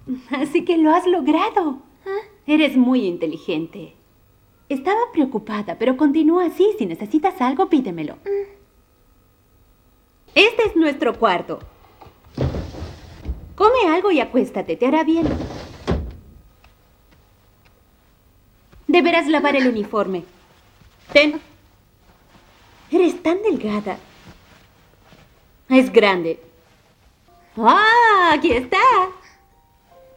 Así que lo has logrado. Eres muy inteligente. Estaba preocupada, pero continúa así. Si necesitas algo, pídemelo. Este es nuestro cuarto. Come algo y acuéstate, te hará bien. Deberás lavar el uniforme. Ten. Eres tan delgada. Es grande. ¡Ah! Aquí está.